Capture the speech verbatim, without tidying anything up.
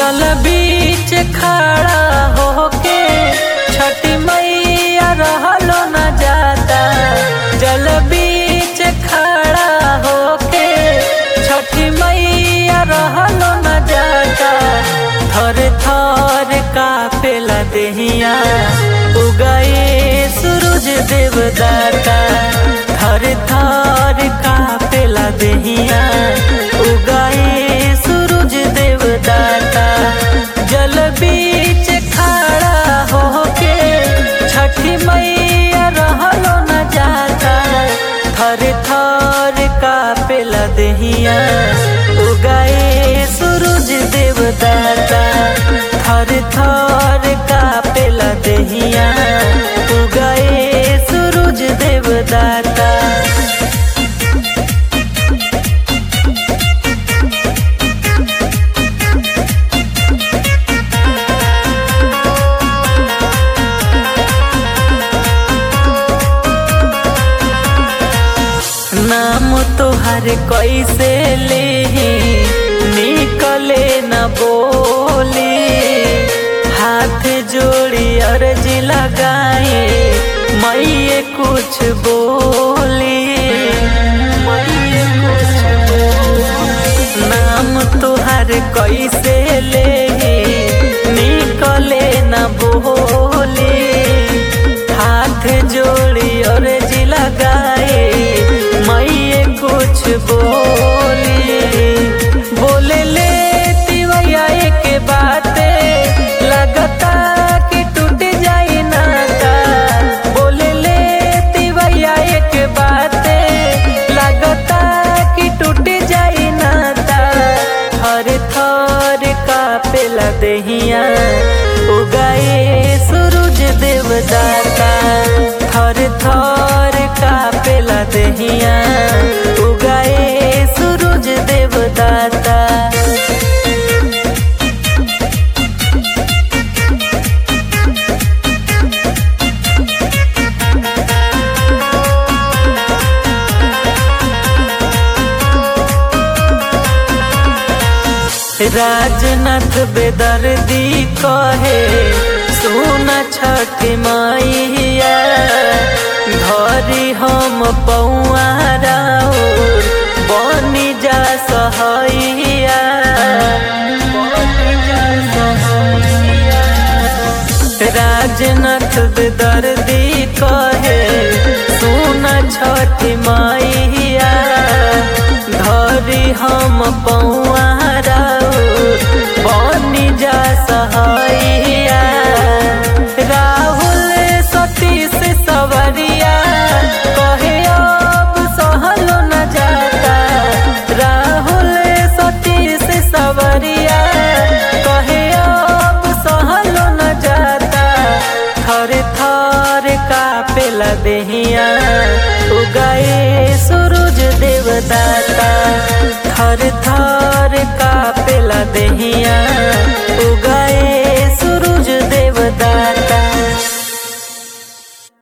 जल बीच खड़ा होके छठी मैया रहलो न जाता। जल बीच खड़ा होके छठी मैया रहलो न जाता। थर थर कापेला देहिया उगाए सूरज देवदाता। थर थर कापेला देहिया उगाए सूरज देवदाता। जल बीच खड़ा होके छठी मैया रहलो न जाता। थर थर कापेला देहिया उगाए सूरज देवदाता। थर थर कापेला देहिया उगाए सूरज देवदाता। नाम तोहर कैसे लेही निकले न बोली। हाथ जोड़ी अर्जी लगाए मैये कुछ बोली। मैये कुछ बोली। नाम तोहर कैसे लेही निकले न बोली। हाथ जोड़ी अर्जी लगाए मैये कुछ बोली। बोले ले तिवैया एक बाते लगता कि टूट जाई नाता। बोले ले तिवैया एक बाते लगता कि टूट जाई नाता। थर थर कापेला देहिया उगाए सूरज देवदाता। थर थर कापेला देहिया उगाए सूरज देवदाता। राजनाथ बेदर्दी कहे सोना छठ मैया। धरी हम पौआ राउर बनी जा सहैया। राजनाथ बेदर्दी कहे सोना छठ मैया। धरी हम पौआ राउर बनी जा सहैया। राहुल सतीश सवरिया कहे अब सहलो न जाता। राहुल सतीश सवरिया कहे अब सहलो न जाता। थर थर कापेला देहिया उगाए सूरज देवदाता। थर थर कापेला देहिया उगाए